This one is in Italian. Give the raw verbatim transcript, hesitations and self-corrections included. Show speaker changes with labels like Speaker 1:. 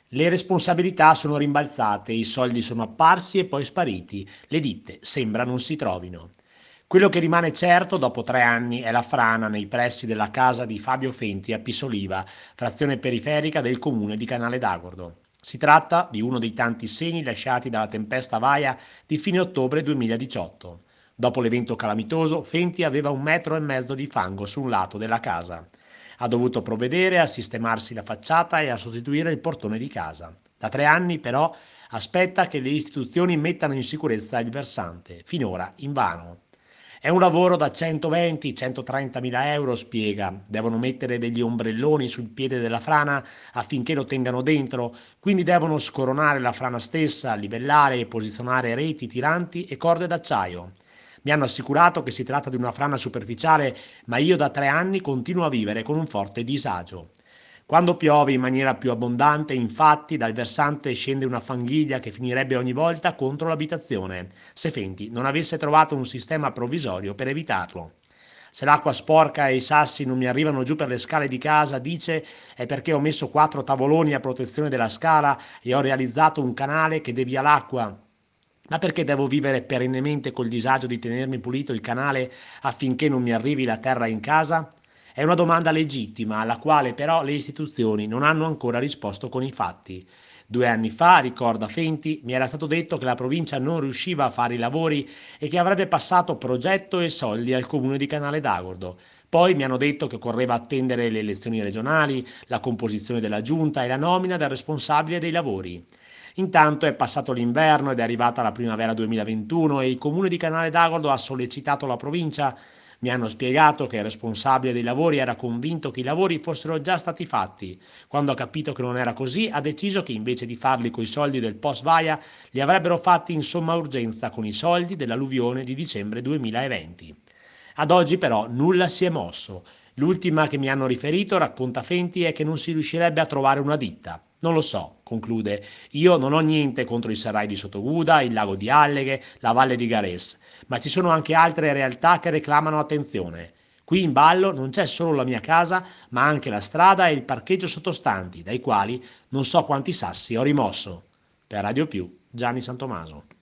Speaker 1: Le responsabilità sono rimbalzate, i soldi sono apparsi e poi spariti, le ditte sembra non si trovino. Quello che rimane certo dopo tre anni è la frana nei pressi della casa di Fabio Fenti a Pisoliva, frazione periferica del comune di Canale d'Agordo. Si tratta di uno dei tanti segni lasciati dalla tempesta Vaia di fine ottobre duemiladiciotto. Dopo l'evento calamitoso, Fenti aveva un metro e mezzo di fango su un lato della casa. Ha dovuto provvedere a sistemarsi la facciata e a sostituire il portone di casa. Da tre anni, però, aspetta che le istituzioni mettano in sicurezza il versante, finora invano. È un lavoro da centoventi centotrenta mila euro, spiega. Devono mettere degli ombrelloni sul piede della frana affinché lo tengano dentro, quindi devono scoronare la frana stessa, livellare e posizionare reti tiranti e corde d'acciaio. Mi hanno assicurato che si tratta di una frana superficiale, ma io da tre anni continuo a vivere con un forte disagio. Quando piove in maniera più abbondante, infatti, dal versante scende una fanghiglia che finirebbe ogni volta contro l'abitazione, se Fenti non avesse trovato un sistema provvisorio per evitarlo. Se l'acqua sporca e i sassi non mi arrivano giù per le scale di casa, dice, è perché ho messo quattro tavoloni a protezione della scala e ho realizzato un canale che devia l'acqua. Ma perché devo vivere perennemente col disagio di tenermi pulito il canale affinché non mi arrivi la terra in casa? È una domanda legittima alla quale però le istituzioni non hanno ancora risposto con i fatti. Due anni fa, ricorda Fenti, mi era stato detto che la provincia non riusciva a fare i lavori e che avrebbe passato progetto e soldi al comune di Canale d'Agordo. Poi mi hanno detto che occorreva attendere le elezioni regionali, la composizione della giunta e la nomina del responsabile dei lavori. Intanto è passato l'inverno ed è arrivata la primavera duemilaventuno e il comune di Canale d'Agordo ha sollecitato la provincia. Mi hanno spiegato che il responsabile dei lavori era convinto che i lavori fossero già stati fatti. Quando ha capito che non era così, ha deciso che invece di farli coi soldi del post Vaia, li avrebbero fatti in somma urgenza con i soldi dell'alluvione di dicembre duemilaventi. Ad oggi però nulla si è mosso. L'ultima che mi hanno riferito, racconta Fenti, è che non si riuscirebbe a trovare una ditta. Non lo so, conclude. Io non ho niente contro il Serrai di Sottoguda, il lago di Alleghe, la valle di Gares, ma ci sono anche altre realtà che reclamano attenzione. Qui in ballo non c'è solo la mia casa, ma anche la strada e il parcheggio sottostanti, dai quali non so quanti sassi ho rimosso. Per Radio Più, Gianni Santomaso.